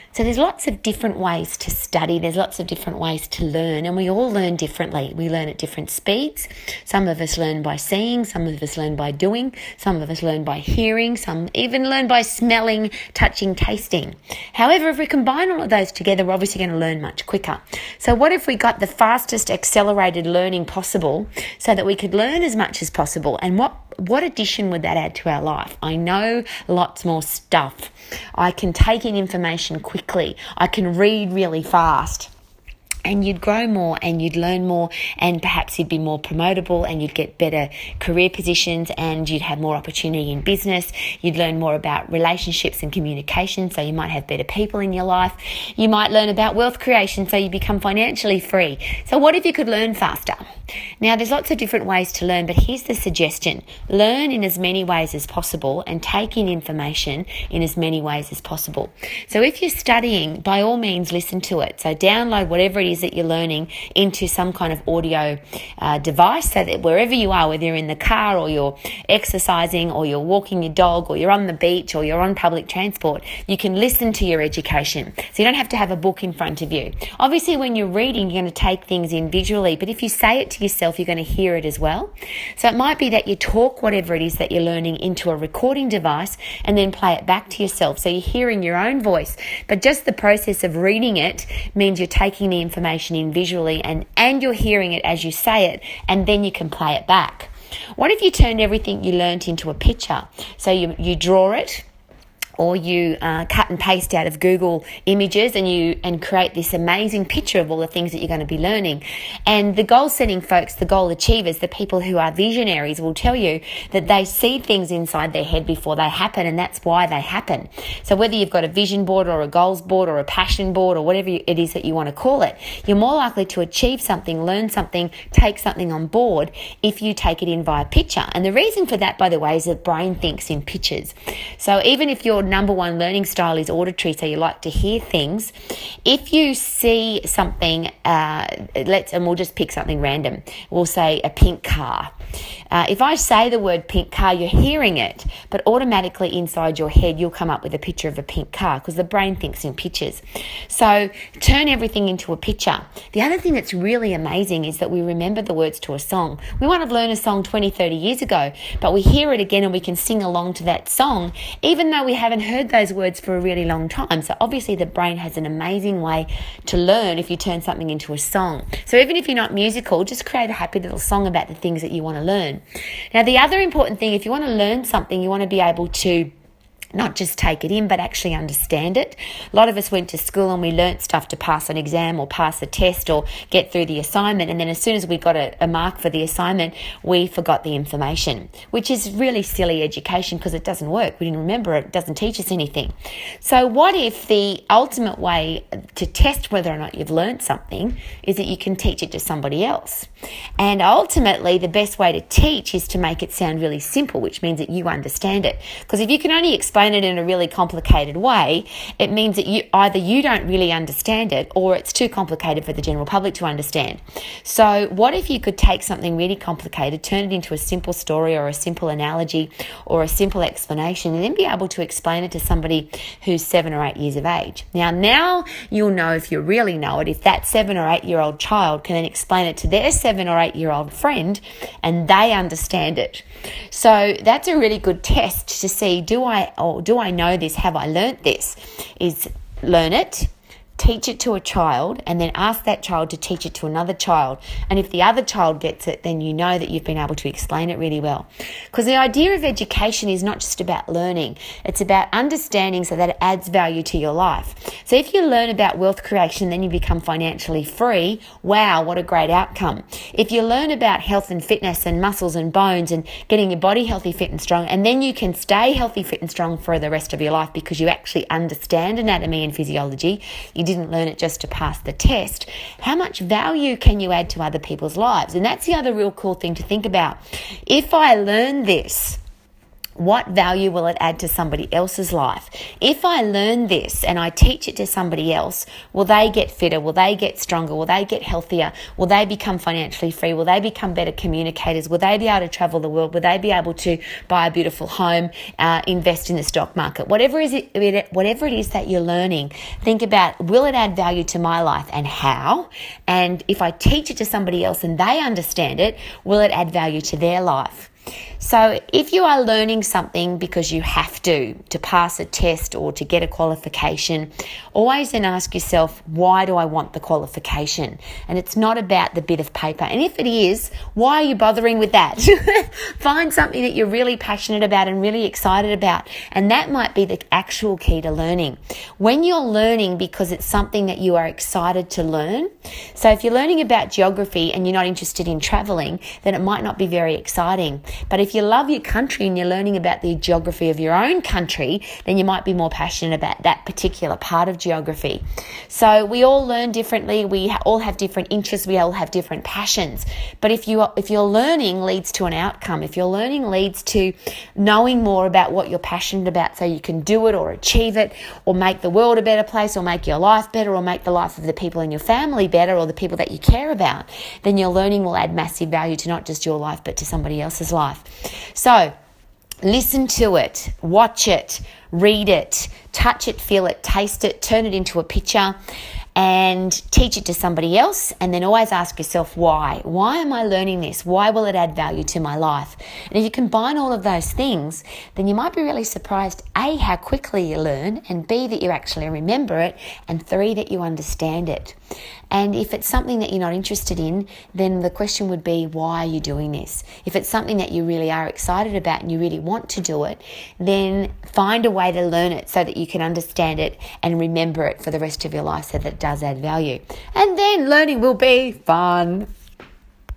So there's lots of different ways to study. There's lots of different ways to learn, and we all learn differently. We learn at different speeds. Some of us learn by seeing, some of us learn by doing, some of us learn by hearing, some even learn by smelling, touching, tasting. However, if we combine all of those together, we're obviously going to learn much quicker. So what if we got the fastest accelerated learning possible so that we could learn as much as possible? And what addition would that add to our life? I know lots more stuff. I can take in information quickly. I can read really fast. And you'd grow more and you'd learn more, and perhaps you'd be more promotable and you'd get better career positions and you'd have more opportunity in business. You'd learn more about relationships and communication, so you might have better people in your life. You might learn about wealth creation, so you become financially free. So what if you could learn faster? Now, there's lots of different ways to learn, but here's the suggestion. Learn in as many ways as possible and take in information in as many ways as possible. So if you're studying, by all means, listen to it. So download whatever it is that you're learning into some kind of audio device, so that wherever you are, whether you're in the car or you're exercising or you're walking your dog or you're on the beach or you're on public transport, you can listen to your education. So you don't have to have a book in front of you. Obviously, when you're reading, you're going to take things in visually, but if you say it to yourself, you're going to hear it as well. So it might be that you talk whatever it is that you're learning into a recording device and then play it back to yourself. So you're hearing your own voice, but just the process of reading it means you're taking the information in visually and you're hearing it as you say it, and then you can play it back. What if you turned everything you learnt into a picture? So you draw it, or you cut and paste out of Google Images and create this amazing picture of all the things that you're going to be learning. And the goal-setting folks, the goal achievers, the people who are visionaries will tell you that they see things inside their head before they happen, and that's why they happen. So whether you've got a vision board or a goals board or a passion board or whatever it is that you want to call it, you're more likely to achieve something, learn something, take something on board if you take it in via picture. And the reason for that, by the way, is that brain thinks in pictures. So even if your number one learning style is auditory, so you like to hear things, if you see something, and we'll just pick something random, we'll say a pink car. If I say the word pink car, you're hearing it, but automatically inside your head you'll come up with a picture of a pink car because the brain thinks in pictures. So turn everything into a picture. The other thing that's really amazing is that we remember the words to a song. We might have learned a song 20, 30 years ago, but we hear it again and we can sing along to that song even though we haven't heard those words for a really long time. So obviously the brain has an amazing way to learn if you turn something into a song. So even if you're not musical, just create a happy little song about the things that you want to learn. Now, the other important thing, if you want to learn something, you want to be able to not just take it in, but actually understand it. A lot of us went to school and we learnt stuff to pass an exam or pass a test or get through the assignment, and then as soon as we got a mark for the assignment, we forgot the information, which is really silly education because it doesn't work. We didn't remember it. It doesn't teach us anything. So what if the ultimate way to test whether or not you've learnt something is that you can teach it to somebody else? And ultimately, the best way to teach is to make it sound really simple, which means that you understand it. Because if you can only explain it in a really complicated way, it means that you don't really understand it, or it's too complicated for the general public to understand. So what if you could take something really complicated, turn it into a simple story or a simple analogy or a simple explanation, and then be able to explain it to somebody who's 7 or 8 years of age? Now you'll know, if you really know it, if that 7 or 8 year old child can then explain it to their 7 or 8 year old friend and they understand it. So that's a really good test to see, do I know this? Have I learnt this? Is learn it, teach it to a child, and then ask that child to teach it to another child. And if the other child gets it, then you know that you've been able to explain it really well. Because the idea of education is not just about learning. It's about understanding so that it adds value to your life. So if you learn about wealth creation, then you become financially free. Wow, what a great outcome. If you learn about health and fitness and muscles and bones and getting your body healthy, fit and strong, and then you can stay healthy, fit and strong for the rest of your life because you actually understand anatomy and physiology. You didn't learn it just to pass the test. How much value can you add to other people's lives? And that's the other real cool thing to think about. If I learn this, What value will it add to somebody else's life? If I learn this and I teach it to somebody else, will they get fitter? Will they get stronger? Will they get healthier? Will they become financially free? Will they become better communicators? Will they be able to travel the world? Will they be able to buy a beautiful home, invest in the stock market? Whatever it is that you're learning, think about, will it add value to my life and how? And if I teach it to somebody else and they understand it, will it add value to their life? So if you are learning something because you have to pass a test or to get a qualification, always then ask yourself, why do I want the qualification? And it's not about the bit of paper. And if it is, why are you bothering with that? Find something that you're really passionate about and really excited about. And that might be the actual key to learning. When you're learning because it's something that you are excited to learn. So if you're learning about geography and you're not interested in traveling, then it might not be very exciting. But if you love your country and you're learning about the geography of your own country, then you might be more passionate about that particular part of geography. So we all learn differently. We all have different interests. We all have different passions. But if your learning leads to an outcome, if your learning leads to knowing more about what you're passionate about so you can do it or achieve it or make the world a better place or make your life better or make the life of the people in your family better or the people that you care about, then your learning will add massive value to not just your life but to somebody else's life. So listen to it, watch it, read it, touch it, feel it, taste it, turn it into a picture and teach it to somebody else, and then always ask yourself why. Why am I learning this? Why will it add value to my life? And if you combine all of those things, then you might be really surprised, A, how quickly you learn, and B, that you actually remember it, and 3, that you understand it. And if it's something that you're not interested in, then the question would be, why are you doing this? If it's something that you really are excited about and you really want to do it, then find a way to learn it so that you can understand it and remember it for the rest of your life so that it does add value. And then learning will be fun.